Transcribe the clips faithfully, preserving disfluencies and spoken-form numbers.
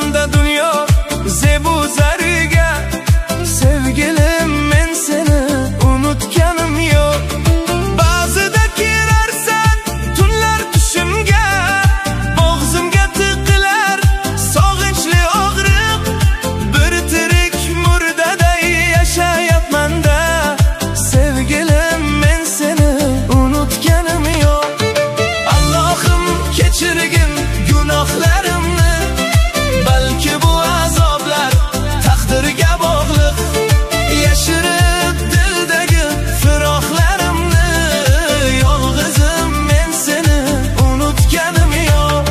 alamda dunyo zebu zariga. Sevgilim men seni unutganim yo'q. Ba'zida kirarsan tunlar tushimga, bo'g'zimga tiqilar sog'inchli og'riq. Bir tirik murdaday yashayapman-da. Sevgilim men seni unutganim yo'q. Allohim kechirgin gunohlarimni, balki bu azoblar taqdirga bog'liq. Yashirib dildagi firoqlarimni, yolg'izim men seni unutganim yo'q.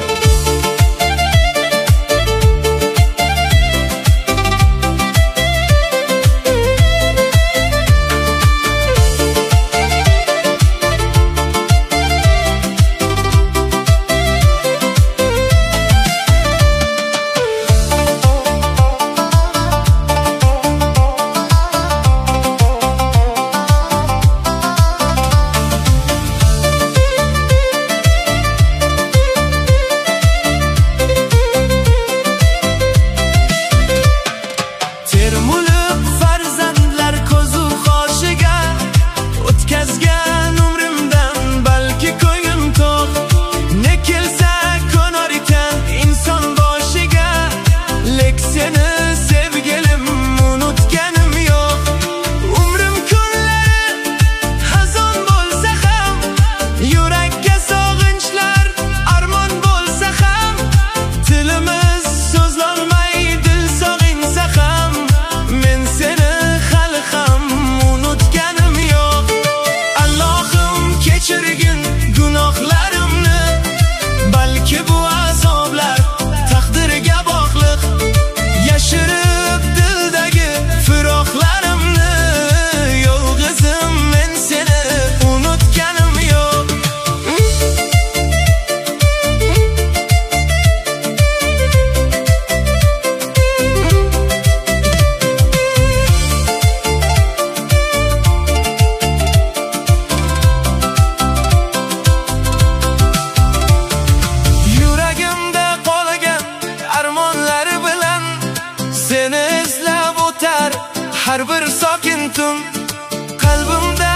Termulib farzandlar ko'zu qoshiga, o'tkazgan umrimdan balki ko'nglim to'q. Ne kelsa ko'nar ekan inson boshiga, lek seni sevgilim unutganim yo'q. Umrim kunlari xazon bo'lsa ham, yurakka sog'inchlar armon bo'lsa ham, tilimiz so'zlolmay dil sog'insa ham, men seni hali ham unutganim yo'q. Allohim kechirgin gunohlarimni, balki bu azoblar taqdirga bog'liq. Yashirib dildagi firoqlarimni, yolg'izim men seni unutganim yo'q. Yuragimda qolgan armonlari bilan seni izlab o'tar har bir sokin tun. Qalbimda